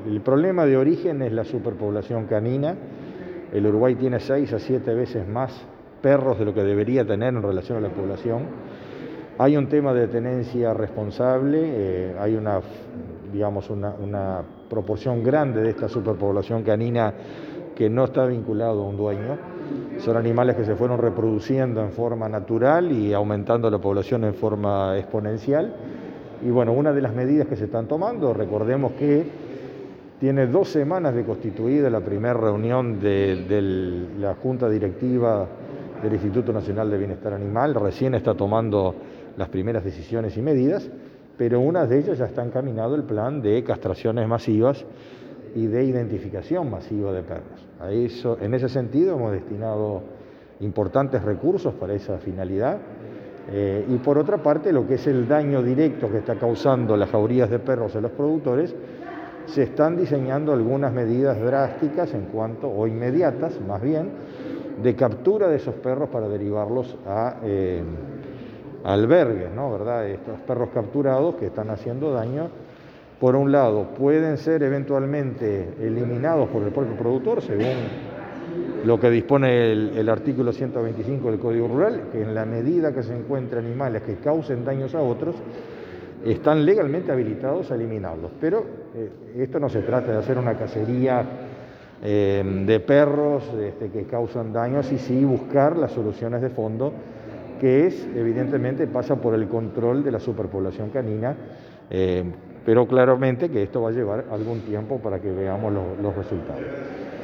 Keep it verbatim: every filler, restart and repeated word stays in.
El problema de origen es la superpoblación canina. El Uruguay tiene seis a siete veces más perros de lo que debería tener en relación a la población. Hay un tema de tenencia responsable, eh, hay una, digamos, una, una proporción grande de esta superpoblación canina que no está vinculado a un dueño. Son animales que se fueron reproduciendo en forma natural y aumentando la población en forma exponencial. Y bueno, una de las medidas que se están tomando, recordemos que tiene dos semanas de constituida la primera reunión de, de la Junta Directiva del Instituto Nacional de Bienestar Animal, recién está tomando las primeras decisiones y medidas, pero una de ellas ya está encaminado el plan de castraciones masivas y de identificación masiva de perros. A eso, en ese sentido hemos destinado importantes recursos para esa finalidad. Eh, y por otra parte, lo que es el daño directo que está causando las jaurías de perros a los productores, se están diseñando algunas medidas drásticas en cuanto, o inmediatas más bien, de captura de esos perros para derivarlos a eh, albergues, ¿no? ¿Verdad? Estos perros capturados que están haciendo daño, por un lado, pueden ser eventualmente eliminados por el propio productor, según lo que dispone el, el artículo ciento veinticinco del Código Rural, que en la medida que se encuentren animales que causen daños a otros, están legalmente habilitados a eliminarlos. Pero eh, esto no se trata de hacer una cacería eh, de perros este, que causan daños, y sí buscar las soluciones de fondo, que es, evidentemente, pasa por el control de la superpoblación canina, eh, pero claramente que esto va a llevar algún tiempo para que veamos lo, los resultados.